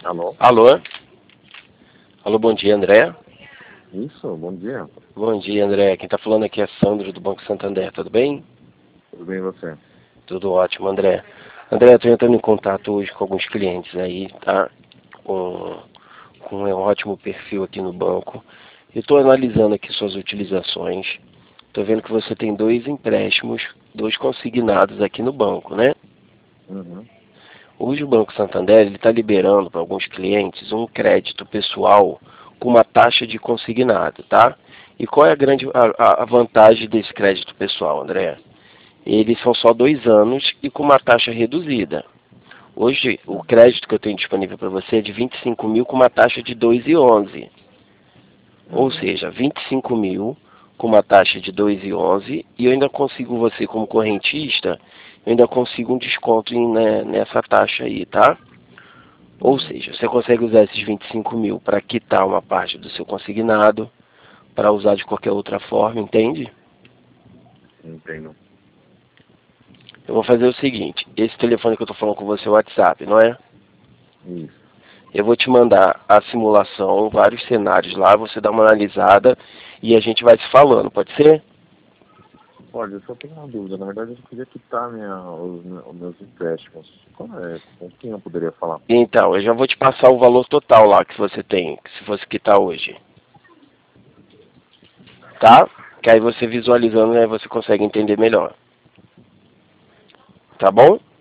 Alô? Alô? Alô, bom dia, André. Isso, bom dia. Bom dia, André. Quem está falando aqui é Sandro, do Banco Santander. Tudo bem? Tudo bem e você? Tudo ótimo, André. André, eu estou entrando em contato hoje com alguns clientes aí, tá? Com um ótimo perfil aqui no banco. Eu estou analisando aqui suas utilizações. Estou vendo que você tem 2 empréstimos, 2 consignados aqui no banco, né? Uhum. Hoje o Banco Santander está liberando para alguns clientes um crédito pessoal com uma taxa de consignado, tá? E qual é a vantagem desse crédito pessoal, André? Eles são só 2 anos e com uma taxa reduzida. Hoje o Uhum. crédito que eu tenho disponível para você é de 25 mil com uma taxa de 2,11. Ou Uhum. seja, 25 mil com uma taxa de 2,11 e eu ainda consigo você como correntista, eu ainda consigo um desconto nessa taxa aí, tá? Ou Uhum. seja, você consegue usar esses 25 mil para quitar uma parte do seu consignado, para usar de qualquer outra forma, entende? Entendo. Eu vou fazer o seguinte, esse telefone que eu estou falando com você é o WhatsApp, não é? Isso. Eu vou te mandar a simulação, vários cenários lá, você dá uma analisada e a gente vai se falando, pode ser? Olha, eu só tenho uma dúvida. Na verdade, eu queria quitar os meus empréstimos. Com quem eu poderia falar? Então, eu já vou te passar o valor total lá que você tem, se fosse quitar hoje, tá? Que aí você visualizando, né, você consegue entender melhor. Tá bom?